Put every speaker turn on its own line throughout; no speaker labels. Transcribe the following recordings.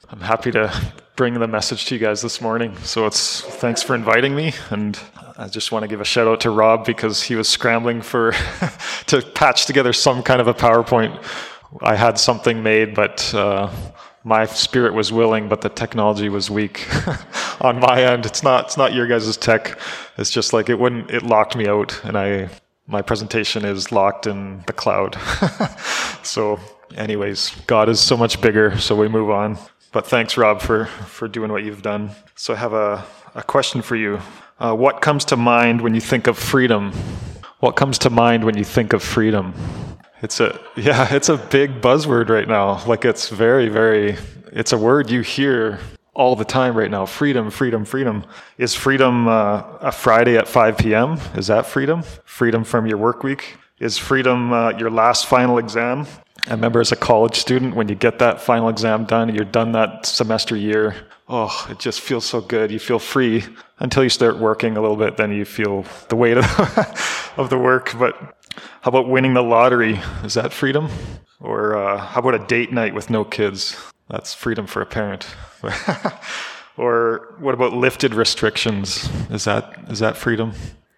I'm happy to bring the message to you guys this morning. So thanks for inviting me, and I just want to give a shout out to Rob because he was scrambling to patch together some kind of a PowerPoint. I had something made, but my spirit was willing, but the technology was weak on my end. It's not your guys' tech. It's just like it locked me out, and my presentation is locked in the cloud. So anyways, God is so much bigger, so we move on. But thanks, Rob, for doing what you've done. So I have a question for you. What comes to mind when you think of freedom? What comes to mind when you think of freedom? It's a big buzzword right now. Like it's it's a word you hear all the time right now. Freedom, freedom, freedom. Is freedom a Friday at 5 p.m.? Is that freedom? Freedom from your work week? Is freedom your last final exam? I remember as a college student, when you get that final exam done, you're done that semester year, it just feels so good. You feel free until you start working a little bit, then you feel the weight of the work. But how about winning the lottery? Is that freedom? Or how about a date night with no kids? That's freedom for a parent. Or what about lifted restrictions? Is that freedom?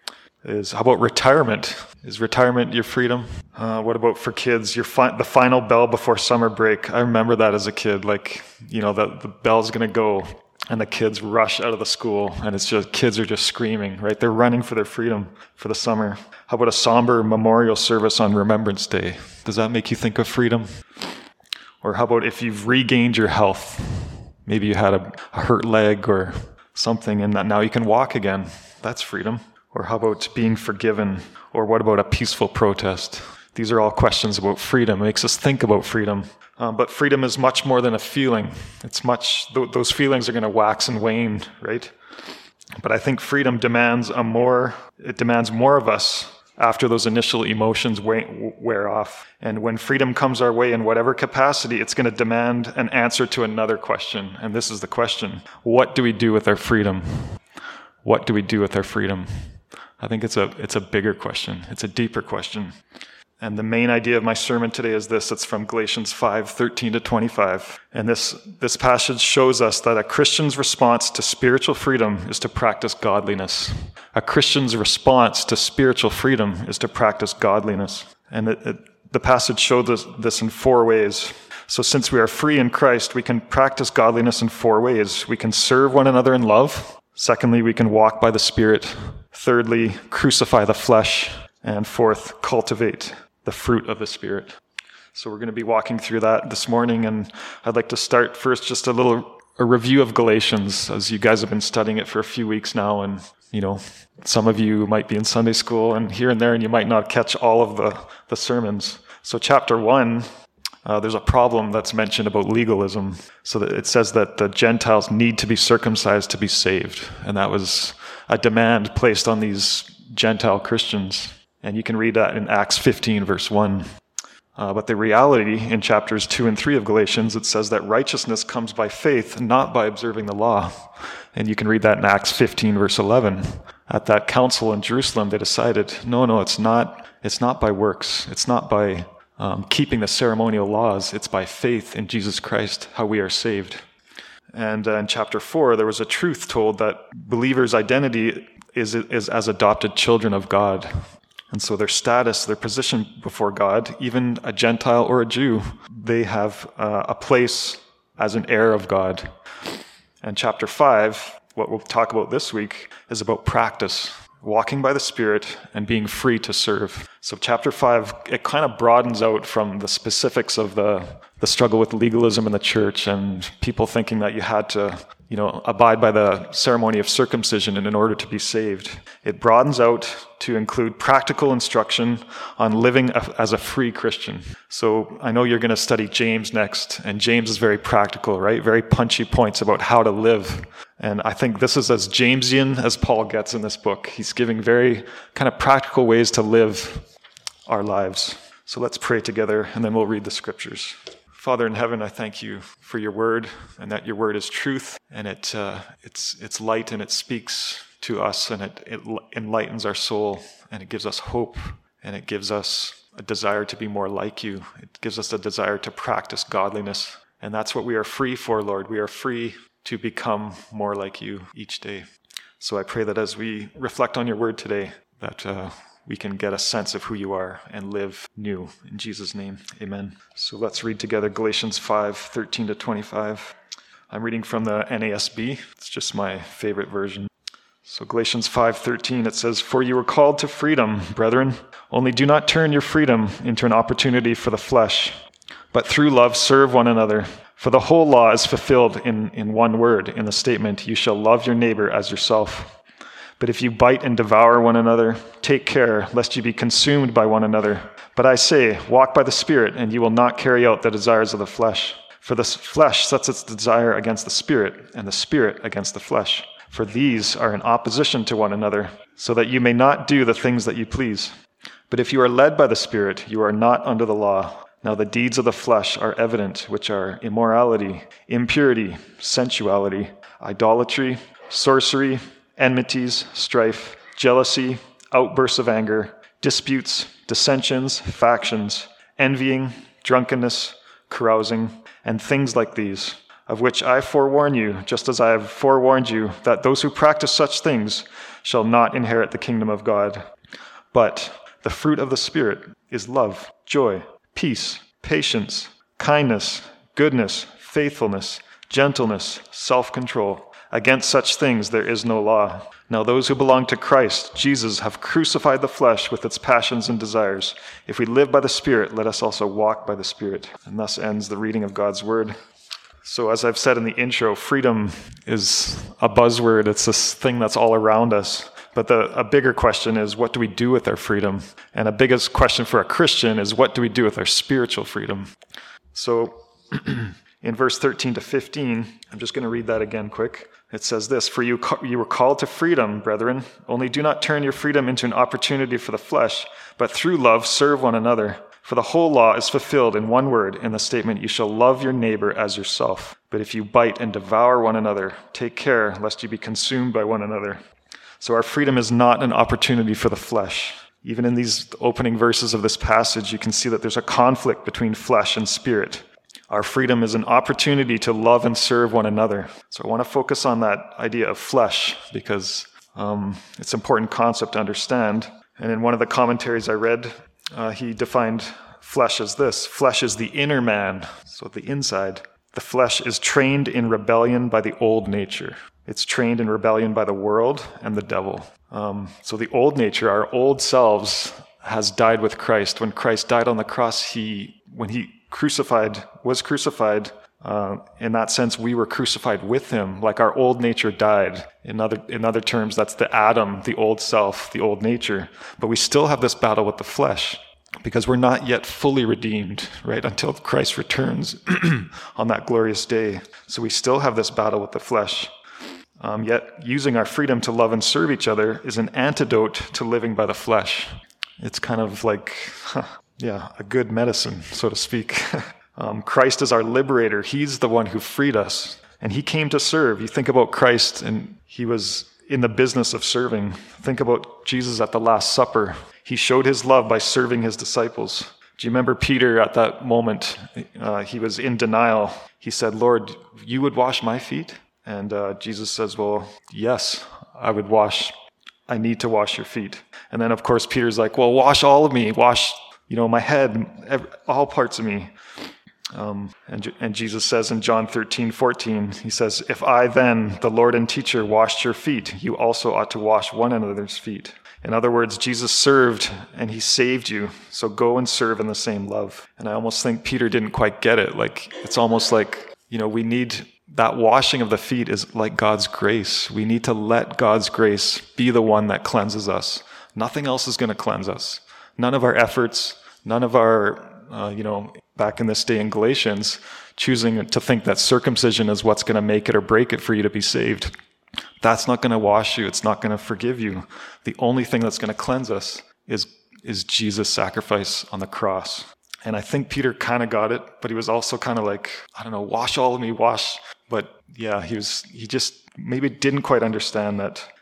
How about retirement? Is retirement your freedom? What about for kids? The final bell before summer break. I remember that as a kid. Like, the bell's going to go and the kids rush out of the school and it's just, kids are just screaming, right? They're running for their freedom for the summer. How about a somber memorial service on Remembrance Day? Does that make you think of freedom? Or how about if you've regained your health? Maybe you had a hurt leg or something and now you can walk again. That's freedom. Or how about being forgiven? Or what about a peaceful protest? These are all questions about freedom. It makes us think about freedom. But freedom is much more than a feeling. Those feelings are going to wax and wane, right? But I think freedom demands more of us after those initial emotions wear off. And when freedom comes our way in whatever capacity, it's going to demand an answer to another question. And this is the question: what do we do with our freedom? What do we do with our freedom? I think it's a bigger question. It's a deeper question. And the main idea of my sermon today is this. It's from Galatians 5:13-25. And this passage shows us that a Christian's response to spiritual freedom is to practice godliness. A Christian's response to spiritual freedom is to practice godliness. And the passage shows us this in 4 ways. So since we are free in Christ, we can practice godliness in 4 ways. We can serve one another in love. Secondly, we can walk by the Spirit. Thirdly, crucify the flesh. And fourth, cultivate the fruit of the Spirit. So we're going to be walking through that this morning, and I'd like to start first just a review of Galatians, as you guys have been studying it for a few weeks now, and some of you might be in Sunday school and here and there, and you might not catch all of the sermons. So chapter 1, there's a problem that's mentioned about legalism. So that it says that the Gentiles need to be circumcised to be saved. And that was a demand placed on these Gentile Christians. And you can read that in Acts 15, verse 1. But the reality in chapters 2 and 3 of Galatians, it says that righteousness comes by faith, not by observing the law. And you can read that in Acts 15, verse 11. At that council in Jerusalem, they decided, no, it's not by works. It's not by keeping the ceremonial laws. It's by faith in Jesus Christ, how we are saved. And in chapter 4, there was a truth told that believers' identity is as adopted children of God. And so their status, their position before God, even a Gentile or a Jew, they have a place as an heir of God. And chapter 5, what we'll talk about this week, is about practice, walking by the Spirit and being free to serve. So chapter 5, it kind of broadens out from the specifics of the struggle with legalism in the church and people thinking that you had to abide by the ceremony of circumcision in order to be saved. It broadens out to include practical instruction on living as a free Christian. So I know you're going to study James next, and James is very practical, right? Very punchy points about how to live. And I think this is as Jamesian as Paul gets in this book. He's giving very kind of practical ways to live our lives. So let's pray together, and then we'll read the scriptures. Father in heaven, I thank you for your word, and that your word is truth, and it's light, and it speaks to us, and it enlightens our soul, and it gives us hope, and it gives us a desire to be more like you. It gives us a desire to practice godliness. And that's what we are free for, Lord. We are free to become more like you each day. So I pray that as we reflect on your word today, that we can get a sense of who you are and live new. In Jesus' name, amen. So let's read together Galatians 5:13-25. I'm reading from the NASB. It's just my favorite version. So Galatians 5:13, it says, "For you were called to freedom, brethren. Only do not turn your freedom into an opportunity for the flesh, but through love serve one another. For the whole law is fulfilled in one word, in the statement, you shall love your neighbor as yourself. But if you bite and devour one another, take care lest you be consumed by one another. But I say, walk by the Spirit, and you will not carry out the desires of the flesh. For the flesh sets its desire against the Spirit, and the Spirit against the flesh. For these are in opposition to one another, so that you may not do the things that you please. But if you are led by the Spirit, you are not under the law. Now the deeds of the flesh are evident, which are immorality, impurity, sensuality, idolatry, sorcery, enmities, strife, jealousy, outbursts of anger, disputes, dissensions, factions, envying, drunkenness, carousing, and things like these, of which I forewarn you, just as I have forewarned you, that those who practice such things shall not inherit the kingdom of God. But the fruit of the Spirit is love, joy, peace, patience, kindness, goodness, faithfulness, gentleness, self-control. Against such things there is no law. Now those who belong to Christ Jesus have crucified the flesh with its passions and desires. If we live by the Spirit, let us also walk by the Spirit." And thus ends the reading of God's word. So as I've said in the intro, freedom is a buzzword. It's this thing that's all around us. But a bigger question is, what do we do with our freedom? And a biggest question for a Christian is, what do we do with our spiritual freedom? So in verse 13-15, I'm just going to read that again quick. It says this, "For you were called to freedom, brethren. Only do not turn your freedom into an opportunity for the flesh, but through love serve one another. For the whole law is fulfilled in one word, in the statement, you shall love your neighbor as yourself. But if you bite and devour one another, take care lest you be consumed by one another." So our freedom is not an opportunity for the flesh. Even in these opening verses of this passage, you can see that there's a conflict between flesh and spirit. Our freedom is an opportunity to love and serve one another. So I want to focus on that idea of flesh because it's an important concept to understand. And in one of the commentaries I read, he defined flesh as this. Flesh is the inner man, so the inside. The flesh is trained in rebellion by the old nature. It's trained in rebellion by the world and the devil. So the old nature, our old selves, has died with Christ. When Christ died on the cross, when he was crucified, in that sense, we were crucified with him, like our old nature died. In other terms, that's the Adam, the old self, the old nature. But we still have this battle with the flesh because we're not yet fully redeemed, right, until Christ returns on that glorious day. So we still have this battle with the flesh. Yet using our freedom to love and serve each other is an antidote to living by the flesh. It's kind of like, a good medicine, so to speak. Christ is our liberator. He's the one who freed us, and he came to serve. You think about Christ, and he was in the business of serving. Think about Jesus at the Last Supper. He showed his love by serving his disciples. Do you remember Peter at that moment? He was in denial. He said, "Lord, you would wash my feet?" And Jesus says, "Well, yes, I need to wash your feet." And then, of course, Peter's like, "Well, wash all of me. Wash, my head, all parts of me." And Jesus says in John 13:14, he says, "If I then, the Lord and teacher, washed your feet, you also ought to wash one another's feet." In other words, Jesus served and he saved you. So go and serve in the same love. And I almost think Peter didn't quite get it. Like, it's almost like, we need that washing of the feet is like God's grace. We need to let God's grace be the one that cleanses us. Nothing else is going to cleanse us. None of our efforts, none of our, back in this day in Galatians, choosing to think that circumcision is what's going to make it or break it for you to be saved. That's not going to wash you. It's not going to forgive you. The only thing that's going to cleanse us is Jesus' sacrifice on the cross. And I think Peter kind of got it, but he was also kind of like, wash all of me, wash. But yeah, he just maybe didn't quite understand that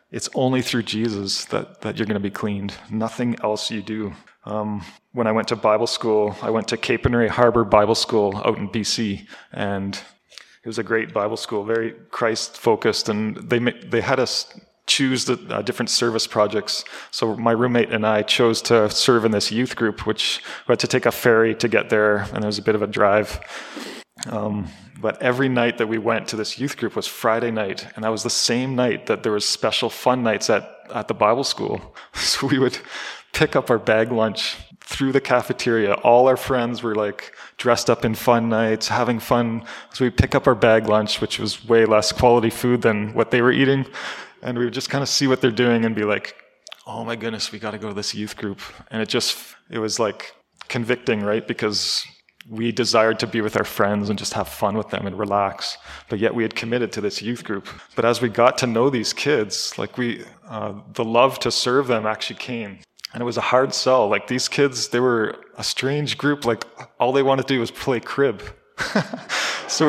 it's only through Jesus that you're going to be cleaned. Nothing else you do. When I went to Bible school, I went to Cape Harbor Bible School out in BC, and it was a great Bible school, very Christ-focused, and they had us choose the different service projects. So my roommate and I chose to serve in this youth group, which we had to take a ferry to get there, and there was a bit of a drive. But every night that we went to this youth group was Friday night, and that was the same night that there was special fun nights at the Bible school. So we would pick up our bag lunch through the cafeteria. All our friends were like dressed up in fun nights, having fun. So we'd pick up our bag lunch, which was way less quality food than what they were eating, and we would just kind of see what they're doing and be like, oh my goodness, we got to go to this youth group. And it was like convicting, right? Because we desired to be with our friends and just have fun with them and relax, but yet we had committed to this youth group. But as we got to know these kids, like the love to serve them actually came. And it was a hard sell. Like these kids, they were a strange group. Like all they wanted to do was play crib. So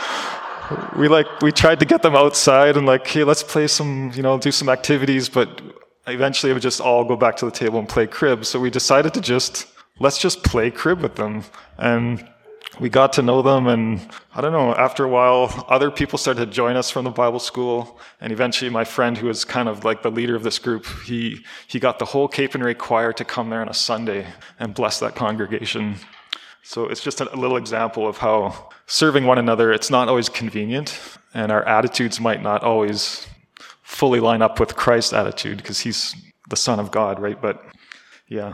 we tried to get them outside and like, hey, let's play some, do some activities. But eventually it would just all go back to the table and play crib. So we decided to let's just play crib with them. And we got to know them, and I don't know, after a while, other people started to join us from the Bible school, and eventually my friend, who was kind of like the leader of this group, he got the whole Cape and Ray choir to come there on a Sunday and bless that congregation. So it's just a little example of how serving one another, it's not always convenient, and our attitudes might not always fully line up with Christ's attitude, because he's the Son of God, right? But yeah.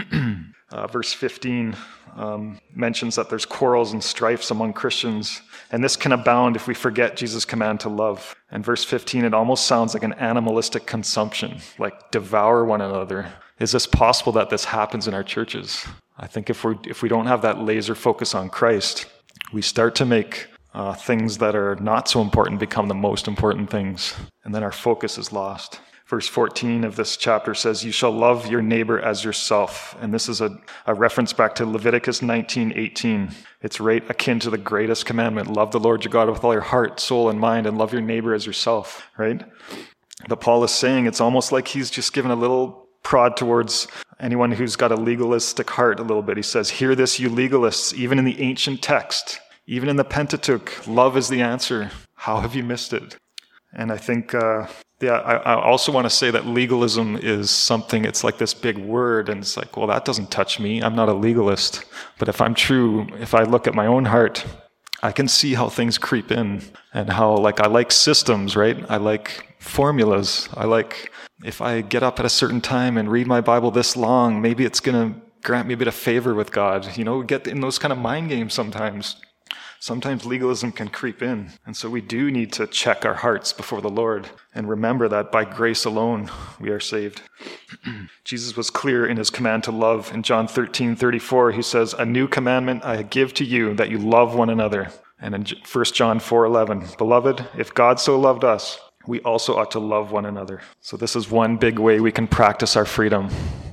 Verse 15 mentions that there's quarrels and strifes among Christians, and this can abound if we forget Jesus' command to love. And verse 15, it almost sounds like an animalistic consumption, like devour one another. Is this possible that this happens in our churches? I think if we don't have that laser focus on Christ, we start to make things that are not so important become the most important things, and then our focus is lost. Verse 14 of this chapter says, you shall love your neighbor as yourself. And this is a reference back to Leviticus 19:18. It's right akin to the greatest commandment. Love the Lord your God with all your heart, soul, and mind, and love your neighbor as yourself, right? But Paul is saying it's almost like he's just given a little prod towards anyone who's got a legalistic heart a little bit. He says, hear this, you legalists, even in the ancient text, even in the Pentateuch, love is the answer. How have you missed it? And I think... I also want to say that legalism is something, it's like this big word, and it's like, well, that doesn't touch me. I'm not a legalist. But if I look at my own heart, I can see how things creep in, and how, like, I like systems, right? I like formulas. I like, if I get up at a certain time and read my Bible this long, maybe it's going to grant me a bit of favor with God. Get in those kind of mind games sometimes. Sometimes legalism can creep in, and so we do need to check our hearts before the Lord and remember that by grace alone we are saved. Jesus was clear in his command to love. In John 13:34, he says, a new commandment I give to you, that you love one another. And in 1 John 4:11, beloved, if God so loved us, we also ought to love one another. So this is one big way we can practice our freedom.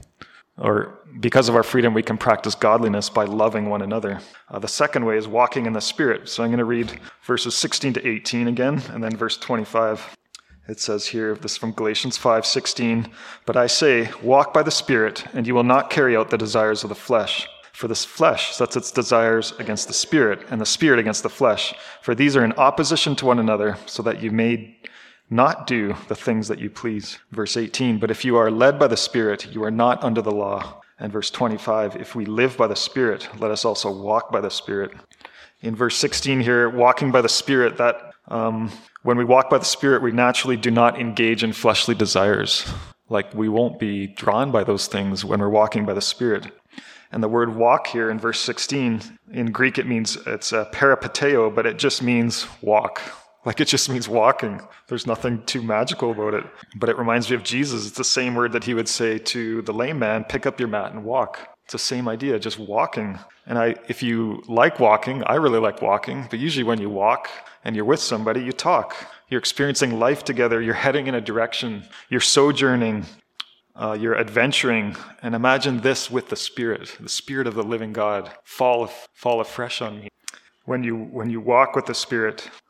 Or because of our freedom, we can practice godliness by loving one another. The second way is walking in the Spirit. So I'm going to read verses 16 to 18 again, and then verse 25. It says here, this is from Galatians 5:16, but I say, walk by the Spirit, and you will not carry out the desires of the flesh. For this flesh sets its desires against the Spirit, and the Spirit against the flesh. For these are in opposition to one another, so that you may not do the things that you please. Verse 18, but if you are led by the Spirit, you are not under the law. And verse 25, if we live by the Spirit, let us also walk by the Spirit. In verse 16 here, walking by the Spirit, that when we walk by the Spirit, we naturally do not engage in fleshly desires. Like, we won't be drawn by those things when we're walking by the Spirit. And the word walk here in verse 16, in Greek it's peripateo, but it just means walk. Like, it just means walking. There's nothing too magical about it. But it reminds me of Jesus. It's the same word that he would say to the lame man, pick up your mat and walk. It's the same idea, just walking. And if you like walking, I really like walking, but usually when you walk and you're with somebody, you talk. You're experiencing life together. You're heading in a direction. You're sojourning. You're adventuring. And imagine this with the Spirit of the living God. Fall afresh on me. When you walk with the Spirit,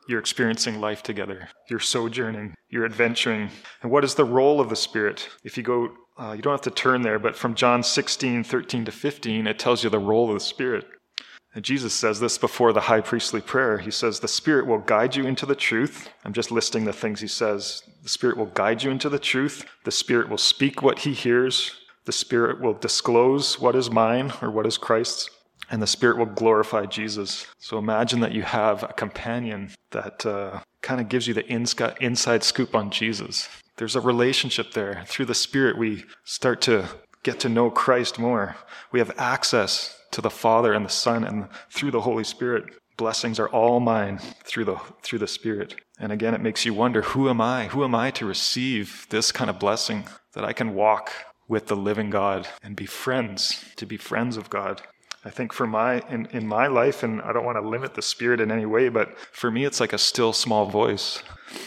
You're experiencing life together. You're sojourning. You're adventuring. And what is the role of the Spirit? If you go, you don't have to turn there, but from John 16:13 to 15, it tells you the role of the Spirit. And Jesus says this before the high priestly prayer. He says, the Spirit will guide you into the truth. I'm just listing the things he says. The Spirit will guide you into the truth. The Spirit will speak what he hears. The Spirit will disclose what is mine or what is Christ's. And the Spirit will glorify Jesus. So imagine that you have a companion that kind of gives you the inside scoop on Jesus. There's a relationship there. Through the Spirit, we start to get to know Christ more. We have access to the Father and the Son, and through the Holy Spirit. Blessings are all mine through the Spirit. And again, it makes you wonder, who am I? Who am I to receive this kind of blessing, that I can walk with the living God and be friends, to be friends of God? I think for in my life, and I don't want to limit the Spirit in any way, but for me, it's like a still small voice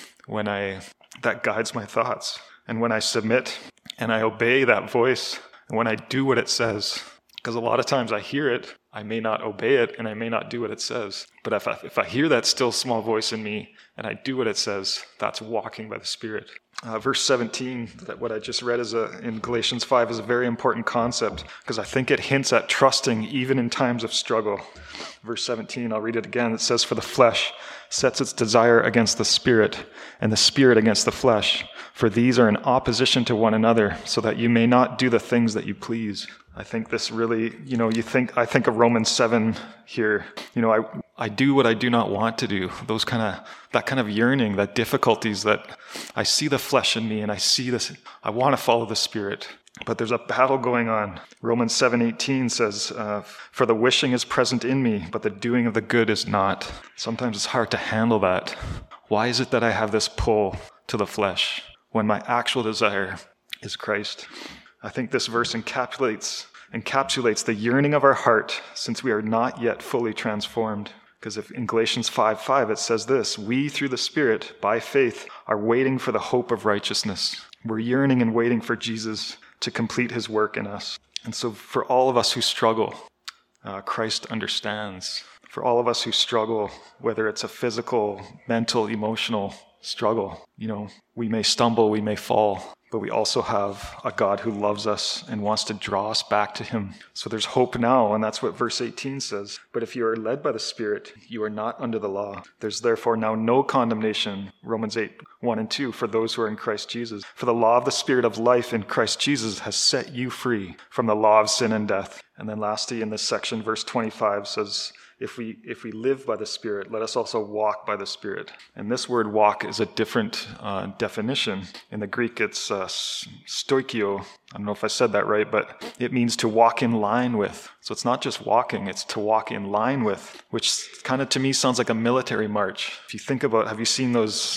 that guides my thoughts. And when I submit and I obey that voice, and when I do what it says, because a lot of times I hear it, I may not obey it, and I may not do what it says. But if I hear that still small voice in me, and I do what it says, that's walking by the Spirit. Verse 17, that what I just read in Galatians 5 is a very important concept, because I think it hints at trusting even in times of struggle. Verse 17, I'll read it again. It says, for the flesh sets its desire against the Spirit, and the Spirit against the flesh. For these are in opposition to one another, so that you may not do the things that you please. I think this really, I think of Romans 7 here. I do what I do not want to do. That kind of yearning, that difficulties, that I see the flesh in me, and I see this. I want to follow the Spirit, but there's a battle going on. Romans 7:18 says, for the wishing is present in me, but the doing of the good is not. Sometimes it's hard to handle that. Why is it that I have this pull to the flesh when my actual desire is Christ? I think this verse encapsulates the yearning of our heart, since we are not yet fully transformed. Because if in Galatians 5:5 it says this, we through the Spirit, by faith, are waiting for the hope of righteousness. We're yearning and waiting for Jesus to complete his work in us. And so for all of us who struggle, Christ understands. For all of us who struggle, whether it's a physical, mental, emotional struggle, we may stumble, we may fall, but we also have a God who loves us and wants to draw us back to him. So there's hope now, and that's what verse 18 says. But if you are led by the Spirit, you are not under the law. There's therefore now no condemnation, Romans 8:1 and 2, for those who are in Christ Jesus. For the law of the Spirit of life in Christ Jesus has set you free from the law of sin and death. And then lastly, in this section, verse 25 says, if we live by the Spirit, let us also walk by the Spirit. And this word walk is a different definition. In the Greek, it's stoikio. I don't know if I said that right, but it means to walk in line with. So it's not just walking, it's to walk in line with, which kind of to me sounds like a military march. If you think about, have you seen those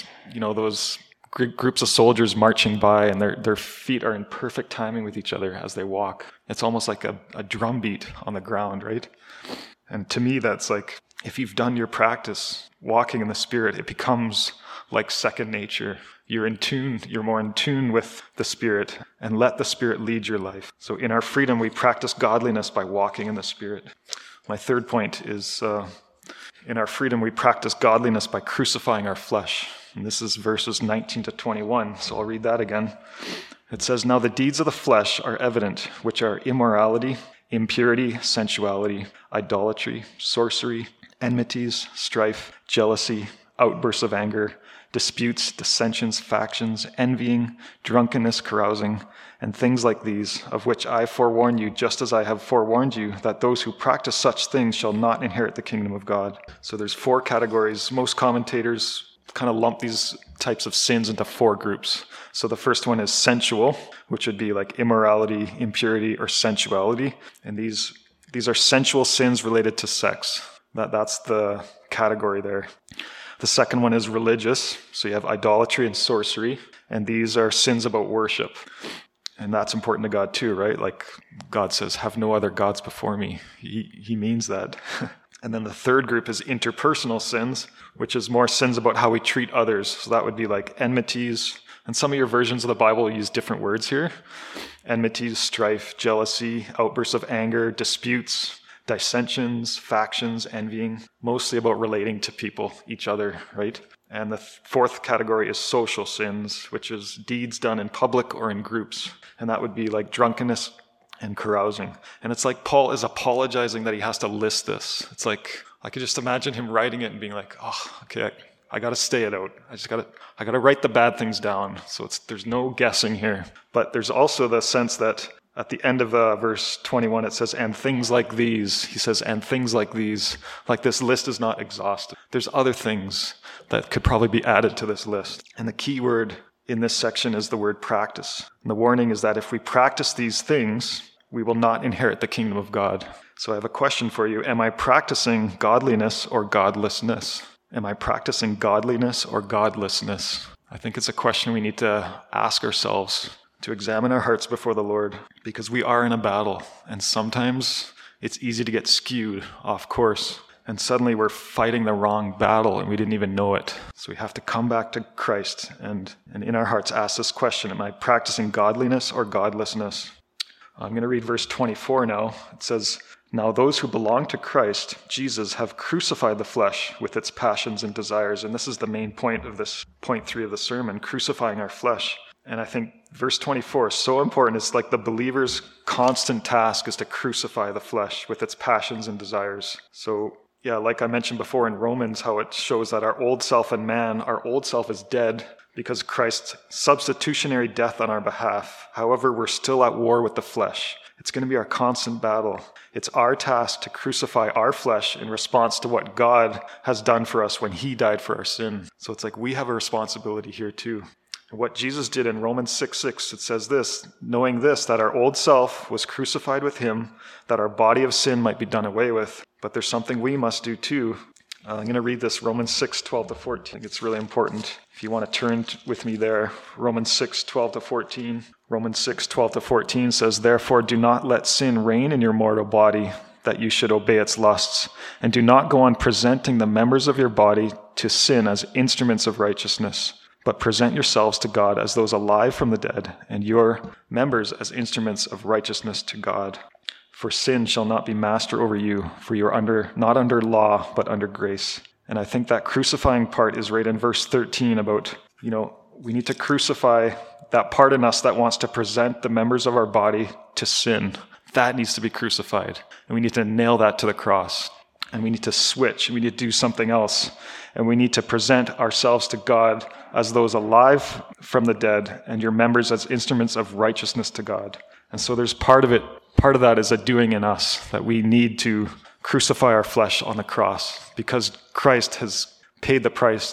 groups of soldiers marching by, and their feet are in perfect timing with each other as they walk? It's almost like a drum beat on the ground, right? And to me, that's like, if you've done your practice walking in the Spirit, it becomes like second nature. You're more in tune with the Spirit, and let the Spirit lead your life. So in our freedom, we practice godliness by walking in the Spirit. My third point is, in our freedom, we practice godliness by crucifying our flesh. And this is verses 19 to 21, so I'll read that again. It says, now the deeds of the flesh are evident, which are immorality, impurity, sensuality, idolatry, sorcery, enmities, strife, jealousy, outbursts of anger, disputes, dissensions, factions, envying, drunkenness, carousing, and things like these, of which I forewarn you, just as I have forewarned you, that those who practice such things shall not inherit the kingdom of God. So there's 4 categories. Most commentators kind of lump these types of sins into 4 groups. So the first one is sensual, which would be like immorality, impurity, or sensuality. And these are sensual sins related to sex. That's the category there. The second one is religious. So you have idolatry and sorcery. And these are sins about worship. And that's important to God too, right? Like God says, have no other gods before me. He means that. And then the third group is interpersonal sins, which is more sins about how we treat others. So that would be like enmities. And some of your versions of the Bible use different words here. Enmities, strife, jealousy, outbursts of anger, disputes, dissensions, factions, envying, mostly about relating to people, each other, right? And the fourth category is social sins, which is deeds done in public or in groups. And that would be like drunkenness and carousing. And it's like Paul is apologizing that he has to list this. It's like, I could just imagine him writing it and being like, oh, okay, I got to stay it out. I got to write the bad things down. So there's no guessing here. But there's also the sense that at the end of verse 21, it says, and things like these. He says, and things like these. Like this list is not exhaustive. There's other things that could probably be added to this list. And the key word in this section is the word practice. And the warning is that if we practice these things, we will not inherit the kingdom of God. So I have a question for you. Am I practicing godliness or godlessness? Am I practicing godliness or godlessness? I think it's a question we need to ask ourselves, to examine our hearts before the Lord, because we are in a battle, and sometimes it's easy to get skewed off course, and suddenly we're fighting the wrong battle and we didn't even know it. So we have to come back to Christ and in our hearts ask this question, am I practicing godliness or godlessness? I'm going to read verse 24 now. It says, now those who belong to Christ, Jesus, have crucified the flesh with its passions and desires. And this is the main point of this point 3 of the sermon, crucifying our flesh. And I think verse 24 is so important. It's like the believer's constant task is to crucify the flesh with its passions and desires. So yeah, like I mentioned before in Romans, how it shows that our old self and man, our old self is dead because Christ's substitutionary death on our behalf. However, we're still at war with the flesh. It's going to be our constant battle. It's our task to crucify our flesh in response to what God has done for us when he died for our sin. So it's like we have a responsibility here too. And what Jesus did in Romans 6:6, it says this, knowing this, that our old self was crucified with him, that our body of sin might be done away with. But there's something we must do too. I'm going to read this, Romans 6:12-14. I think it's really important. If you want to turn with me there, Romans 6:12-14. Romans 6:12-14 says, therefore do not let sin reign in your mortal body, that you should obey its lusts. And do not go on presenting the members of your body to sin as instruments of righteousness, but present yourselves to God as those alive from the dead, and your members as instruments of righteousness to God. For sin shall not be master over you, for you are not under law, but under grace. And I think that crucifying part is right in verse 13 about, we need to crucify that part in us that wants to present the members of our body to sin. That needs to be crucified. And we need to nail that to the cross. And we need to switch. We need to do something else. And we need to present ourselves to God as those alive from the dead, and your members as instruments of righteousness to God. And so there's part of that is a doing in us, that we need to crucify our flesh on the cross because Christ has paid the price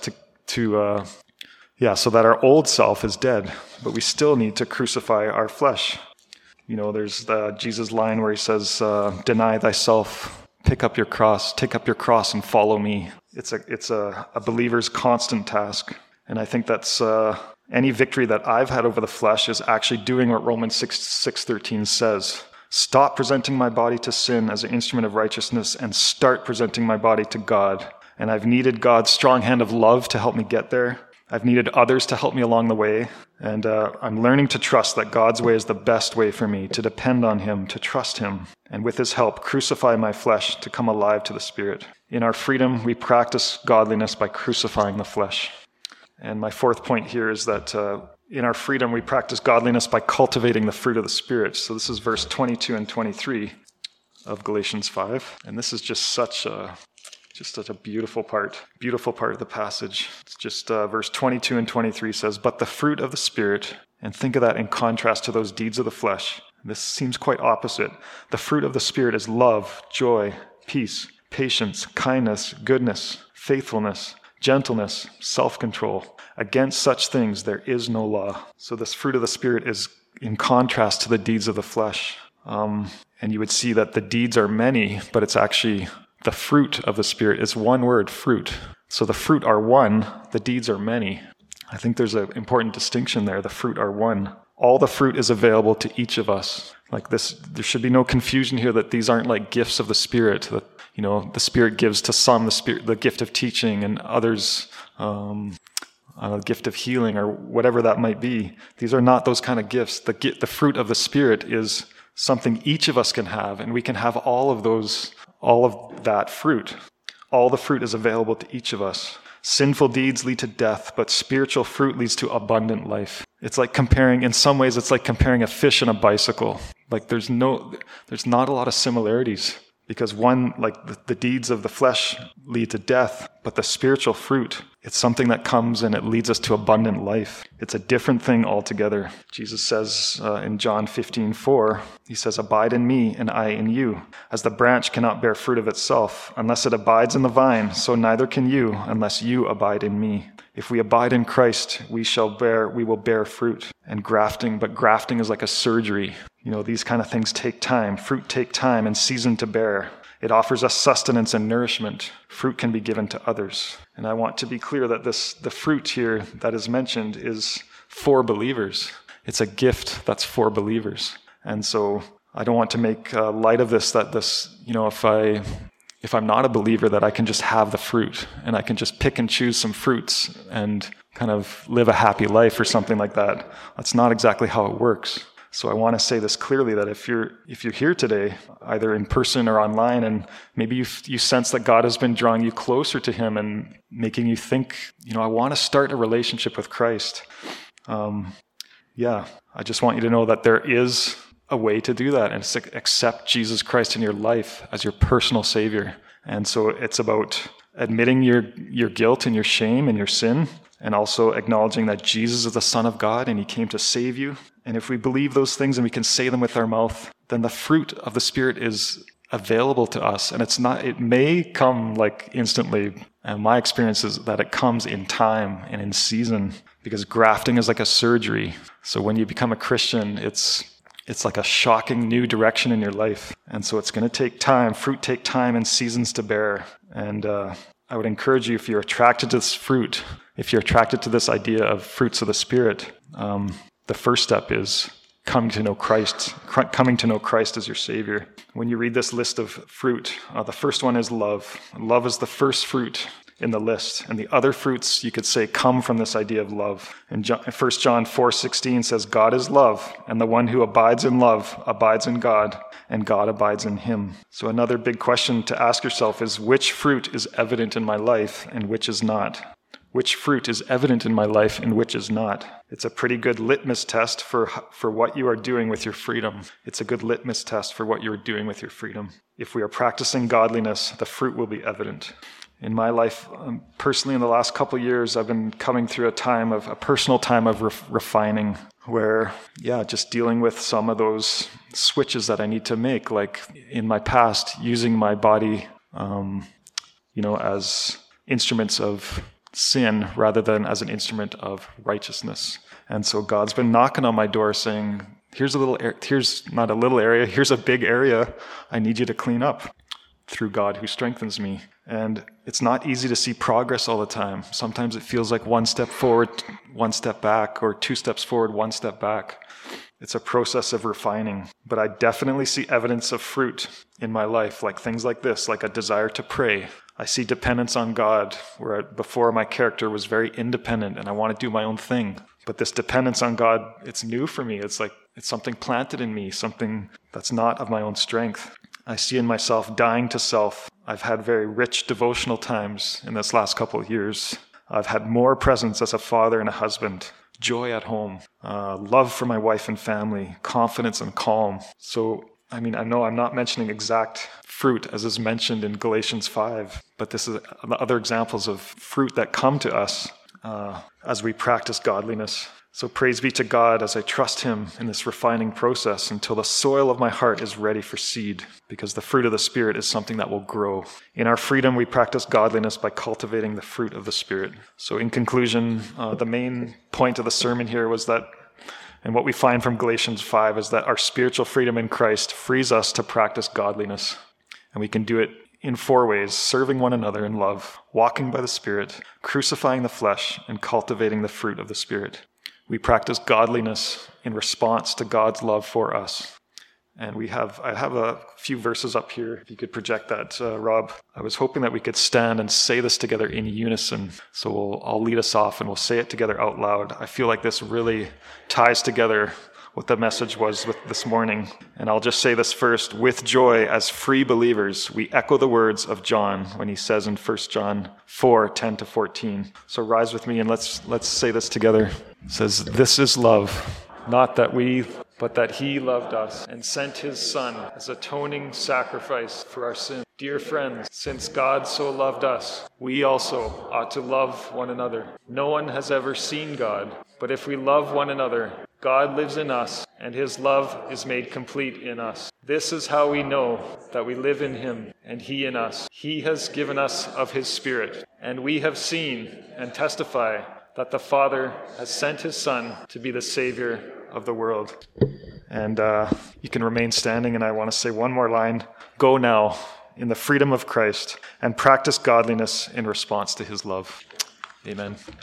so that our old self is dead, but we still need to crucify our flesh. There's the Jesus line where he says, deny thyself, take up your cross and follow me. It's a believer's constant task. And I think that's any victory that I've had over the flesh is actually doing what Romans 6:13 says. Stop presenting my body to sin as an instrument of righteousness and start presenting my body to God. And I've needed God's strong hand of love to help me get there. I've needed others to help me along the way. And I'm learning to trust that God's way is the best way for me, to depend on him, to trust him. And with his help, crucify my flesh to come alive to the Spirit. In our freedom, we practice godliness by crucifying the flesh. And my fourth point here is that in our freedom, we practice godliness by cultivating the fruit of the Spirit. So this is verse 22 and 23 of Galatians 5. And this is just such a beautiful part of the passage. It's just verse 22 and 23 says, but the fruit of the Spirit, and think of that in contrast to those deeds of the flesh. This seems quite opposite. The fruit of the Spirit is love, joy, peace, patience, kindness, goodness, faithfulness, gentleness, self-control. Against such things there is no law. So this fruit of the Spirit is in contrast to the deeds of the flesh. And you would see that the deeds are many, but it's actually the fruit of the Spirit is one word, fruit. So the fruit are one, the deeds are many. I think there's an important distinction there. The fruit are one. All the fruit is available to each of us. Like this, there should be no confusion here that these aren't like gifts of the Spirit that, the Spirit gives to some, the gift of teaching, and others, a gift of healing or whatever that might be. These are not those kind of gifts. The fruit of the Spirit is something each of us can have, and we can have all of those all of that fruit. All the fruit is available to each of us. Sinful deeds lead to death, but spiritual fruit leads to abundant life. It's like comparing a fish and a bicycle. Like there's not a lot of similarities, because one, like the deeds of the flesh lead to death, but the spiritual fruit, it's something that comes and it leads us to abundant life. It's a different thing altogether. Jesus says in John 15:4, he says, "Abide in me and I in you. As the branch cannot bear fruit of itself unless it abides in the vine, so neither can you unless you abide in me. If we abide in Christ, we will bear fruit." And grafting is like a surgery. These kind of things take time. Fruit take time and season to bear. It offers us sustenance and nourishment. Fruit can be given to others. And I want to be clear that the fruit here that is mentioned is for believers. It's a gift that's for believers. And so I don't want to make light of this, if I'm not a believer, that I can just have the fruit and I can just pick and choose some fruits and kind of live a happy life or something like that. That's not exactly how it works. So I want to say this clearly, that if you're here today, either in person or online, and maybe you sense that God has been drawing you closer to him and making you think, I want to start a relationship with Christ. I just want you to know that there is a way to do that, and it's to accept Jesus Christ in your life as your personal Savior. And so it's about admitting your guilt and your shame and your sin, and also acknowledging that Jesus is the Son of God and he came to save you. And if we believe those things and we can say them with our mouth, then the fruit of the Spirit is available to us. And it may come like instantly. And my experience is that it comes in time and in season, because grafting is like a surgery. So when you become a Christian, it's like a shocking new direction in your life. And so it's going to take time. Fruit take time and seasons to bear. And I would encourage you, if you're attracted to this fruit, if you're attracted to this idea of fruits of the Spirit, the first step is coming to know Christ as your Savior. When you read this list of fruit, the first one is love. Love is the first fruit in the list. And the other fruits, you could say, come from this idea of love. And 1 John 4:16 says, "God is love, and the one who abides in love abides in God, and God abides in him." So another big question to ask yourself is, which fruit is evident in my life and which is not? Which fruit is evident in my life and which is not? It's a pretty good litmus test for what you are doing with your freedom. It's a good litmus test for what you're doing with your freedom. If we are practicing godliness, the fruit will be evident. In my life, personally, in the last couple of years, I've been coming through a personal time of refining, where, just dealing with some of those switches that I need to make, like in my past, using my body, as instruments of sin rather than as an instrument of righteousness. And so God's been knocking on my door saying, here's not a little area, here's a big area I need you to clean up through God who strengthens me. And it's not easy to see progress all the time. Sometimes it feels like one step forward, one step back, or 2 steps forward, 1 step back. It's a process of refining. But I definitely see evidence of fruit in my life, like things like this, like a desire to pray. I see dependence on God, where before my character was very independent and I want to do my own thing. But this dependence on God, it's new for me. It's something planted in me, something that's not of my own strength. I see in myself dying to self. I've had very rich devotional times in this last couple of years. I've had more presence as a father and a husband, joy at home, love for my wife and family, confidence and calm. So, I know I'm not mentioning exact fruit as is mentioned in Galatians 5, but this is other examples of fruit that come to us as we practice godliness. So praise be to God as I trust him in this refining process until the soil of my heart is ready for seed, because the fruit of the Spirit is something that will grow. In our freedom, we practice godliness by cultivating the fruit of the Spirit. So in conclusion, the main point of the sermon here was that, and what we find from Galatians 5 is that our spiritual freedom in Christ frees us to practice godliness. And we can do it in 4 ways: serving one another in love, walking by the Spirit, crucifying the flesh, and cultivating the fruit of the Spirit. We practice godliness in response to God's love for us. And I have a few verses up here. If you could project that, Rob. I was hoping that we could stand and say this together in unison. So I'll lead us off and we'll say it together out loud. I feel like this really ties together what the message was with this morning. And I'll just say this first. With joy, as free believers, we echo the words of John when he says in 1 John 4:10-14. So rise with me and let's say this together. It says, "This is love, not that we, but that he loved us and sent his Son as atoning sacrifice for our sins. Dear friends, since God so loved us, we also ought to love one another. No one has ever seen God, but if we love one another, God lives in us, and his love is made complete in us. This is how we know that we live in him, and he in us. He has given us of his Spirit, and we have seen and testify that the Father has sent his Son to be the Savior of the world." And you can remain standing, and I want to say one more line. Go now in the freedom of Christ and practice godliness in response to his love. Amen.